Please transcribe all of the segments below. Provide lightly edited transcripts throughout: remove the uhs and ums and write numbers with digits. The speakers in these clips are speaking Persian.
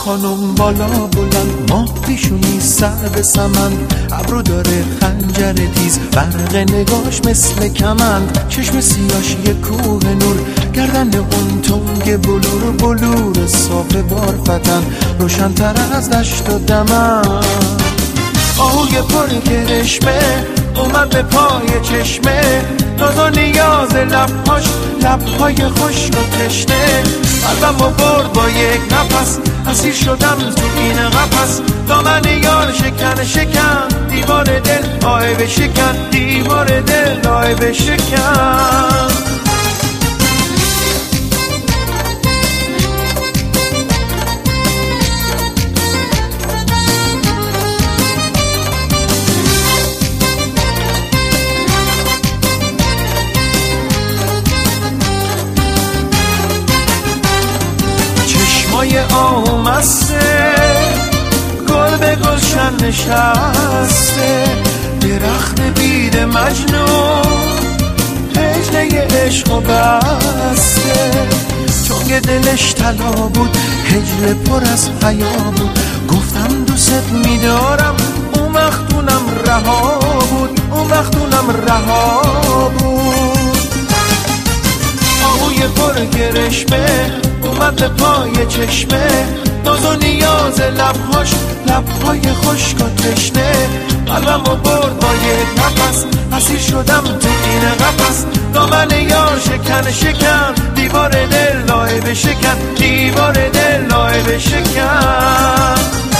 خانم بالا بلند، ماه پیشونی سر به سمند، ابرو داره خنجر تیز، برق نگاش مثل کمند، چشم سیاش یه کوه نور، گردن اون تنگ بلور بلور صاف بارفتن، روشن‌تر از دشت و دمن. آهوی پر کرشمه اومد به پای چشمه، ناز و نیاز لبهای خشک و تشنه، قلبمو برد با یک نفس، اسیر شدم تو این قفس، دامن یار شکن دیوار دل آه بشکن، دیوار دل آه بشکن. چشمای آمسته گل به گلشن نشسته، درخت بید مجنون هجله عشق و بسته، چونگ دلش طلا بود هجله پر از حیا بود، گفتم دوست میدارم اون وقت اونم رها بود، اون وقت اونم رها بود. آهوی پر کرشمه اومد به پای چشمه، ناز و نیاز لبهای خشک و تشنه، قلبمو برد با یک نفس، اسیر شدم تو این قفس، دامن یار شکن دیوار دل آه بشکن، دیوار دل آه بشکن.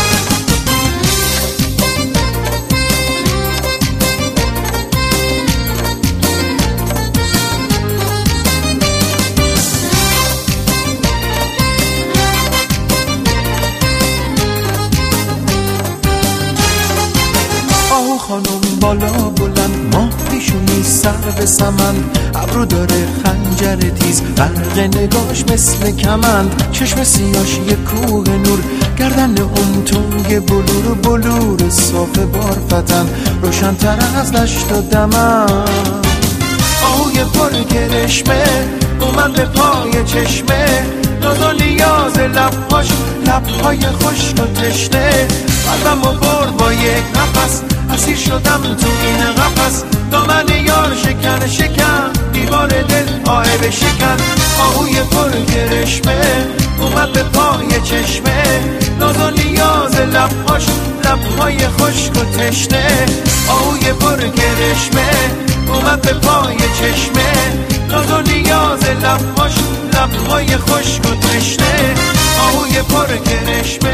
خانم بالا بلند، ماه پیشونی سر به سمند، ابرو داره خنجر تیز، برق نگاش مثل کمند، چشم سیاش یه کوه نور، گردن اون تنگ بلور صاف بارفتن، روشن‌تر از دشت و دمن. آهوی پر کرشمه اومد به پای چشمه، ناز و نیاز لبهای خشک و تشنه، قلبمو برد با یک نفس، اسیر شدم تو این قفس، دامن یار شکن دیوار دل آه بشکن. آهوی پر کرشمه اومد به پای چشمه، ناز و نیاز لبهای خشک و تشنه، آهوی پر کرشمه اومد به پای چشمه، ناز و نیاز لبهای خشک و تشنه، آهوی پر کرشمه